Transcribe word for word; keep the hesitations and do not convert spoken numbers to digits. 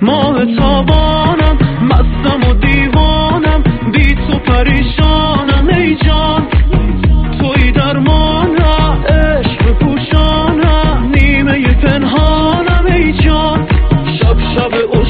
ماه تابانم، مستم و دیوانم، بی تو پریشانم ای جان. توی درمانم، عشق بپوشانم، نیمه پنهانم ای جان. شب شب